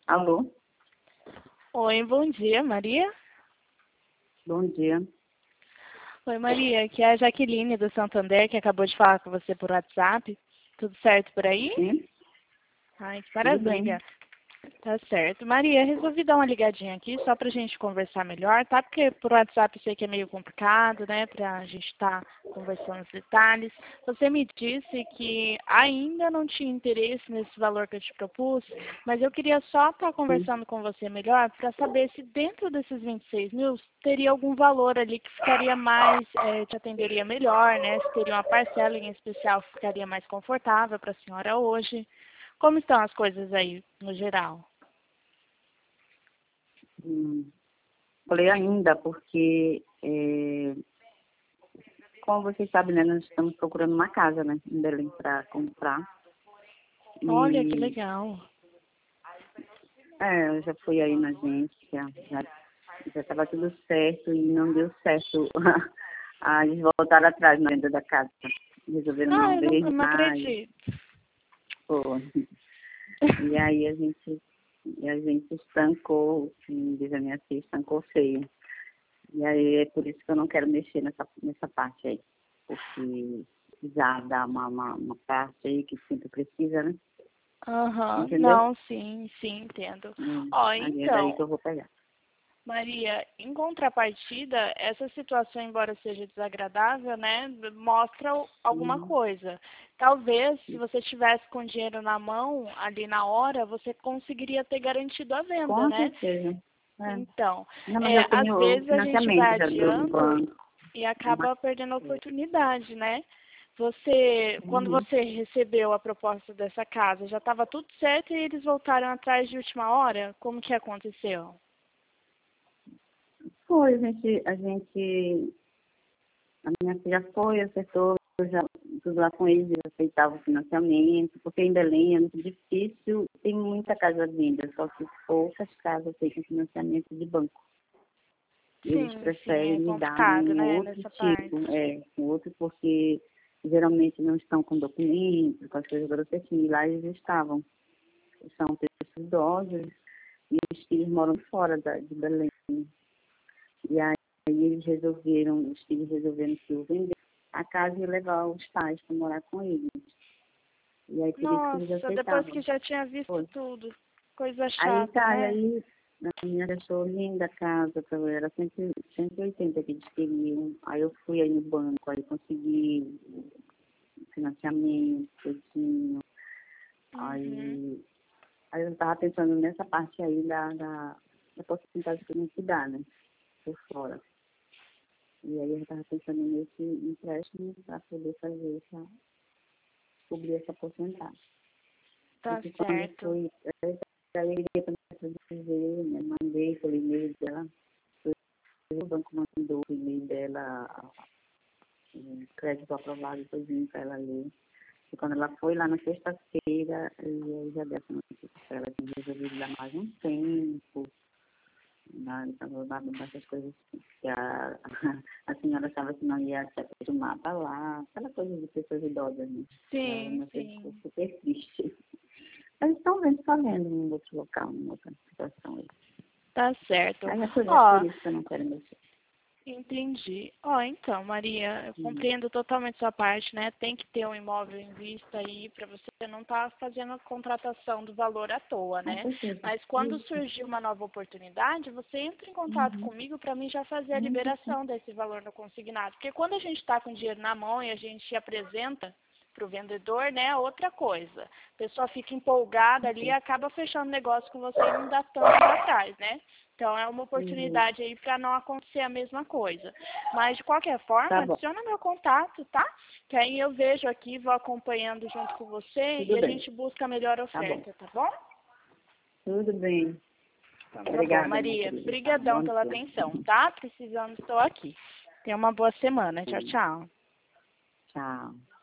Alô? Oi, bom dia, Maria. Bom dia. Oi, Maria, aqui é a Jaqueline do Santander, que acabou de falar com você por WhatsApp. Tudo certo por aí? Sim? Ai, que Tudo bem. maravilha. Tá certo. Maria, resolvi dar uma ligadinha aqui só pra gente conversar melhor, tá? Porque por WhatsApp eu sei que é meio complicado, né? Pra gente estar conversando os detalhes. Você me disse que ainda não tinha interesse nesse valor que eu te propus, mas eu queria só estar Sim. conversando com você melhor para saber se dentro desses 26 mil teria algum valor ali que ficaria mais, te atenderia melhor, né? Se teria uma parcela em especial que ficaria mais confortável para a senhora hoje. Como estão as coisas aí, no geral? Hum, Falei ainda, porque, como vocês sabem, né, nós estamos procurando uma casa, né, em Belém para comprar. Olha, que E, legal. eu já fui aí na agência, já estava tudo certo e não deu certo. Eles voltaram atrás na venda da casa. Resolveram Ah, não eu ver não mais. acredito. Pô. E aí a gente estancou, como diz a minha filha, estancou feio. E aí é por isso que eu não quero mexer nessa parte aí. Porque já dá uma parte aí que sempre precisa, né? Aham, Entendeu? não, sim, sim, entendo. Ó, Aí é daí que então, eu vou pegar. Maria, em contrapartida, essa situação, embora seja desagradável, né, mostra alguma Hum, coisa. Talvez, se você estivesse com dinheiro na mão, ali na hora, você conseguiria ter garantido a venda, Com né? certeza. É. Então, Não, mas eu às tenho o vezes a gente vai financiamento já do adiando banco. e acaba perdendo a oportunidade, né? Você, quando Uhum. você recebeu a proposta dessa casa, já estava tudo certo e eles voltaram atrás de última hora? Como que aconteceu? Foi, a minha filha foi, acertou já tudo lá com eles, eles aceitavam o financiamento, porque em Belém é muito difícil, tem muita casa à venda, só que poucas casas aceitam financiamento de banco. Eles Sim, sim, preferem é me dar complicado, um né, outro nessa tipo, parte. um outro porque geralmente não estão com documentos, com as coisas certinho, e lá eles estavam. São pessoas idosas e os filhos moram fora de Belém. E aí os filhos resolveram que eu vender a casa e levar os pais para morar com eles. E aí por isso que eles Nossa, depois que aceitavam. já tinha visto Foi. tudo. Coisa Aí chata, tá, e né? aí a minha achou linda a casa, era 180 que eles queriam. Aí eu fui aí no banco, aí consegui financiamento, tudinho. Uhum. Aí eu estava pensando nessa parte aí da possibilidade que a gente dá, né? Por fora. E aí eu estava pensando nesse empréstimo para poder cobrir essa porcentagem. Tá Porque quando certo. foi, aí eu iria para dizer, né? Mandei pelo e-mail dela, o banco mandou o e-mail dela, o crédito aprovado, todinho para ela ler. E quando ela foi lá na sexta-feira, eu já dei essa notícia para ela, tinha resolvido dar mais um tempo, essas coisas que a senhora achava que não ia se acostumar para lá, aquela coisa de pessoas idosas, né? Ela Sim, não ficou sim. super triste. Eles estão vendo, só vendo em outro local, em outra situação aí. Tá certo. Aí é por Ó, isso que eu não quero mexer. entendi. Ó, então, Maria, eu Hum. compreendo totalmente sua parte, né? Tem que ter um imóvel em vista aí para você não estar fazendo a contratação do valor à toa, Com né? certeza. Mas quando Isso. surgir uma nova oportunidade, você entra em contato Uhum. comigo para mim já fazer a Muito sim. liberação desse valor no consignado. Porque quando a gente está com dinheiro na mão e a gente apresenta para o vendedor, né, é outra coisa. A pessoa fica empolgada ali e acaba fechando negócio com você e não dá tanto atrás, né? Então, é uma Uhum. oportunidade aí para não acontecer a mesma coisa. Mas, de qualquer forma, Tá bom. adiciona meu contato, tá? Que aí eu vejo aqui, vou acompanhando junto com você e Tudo a bem. gente busca a melhor Tá bom. oferta, tá bom? Tudo bem. Então, tá bom, Obrigada, minha Maria. querida. Tá? Brigadão Bom pela dia. atenção, tá? Precisando, estou aqui. Tenha uma boa semana. Tchau, Uhum. tchau. Tchau.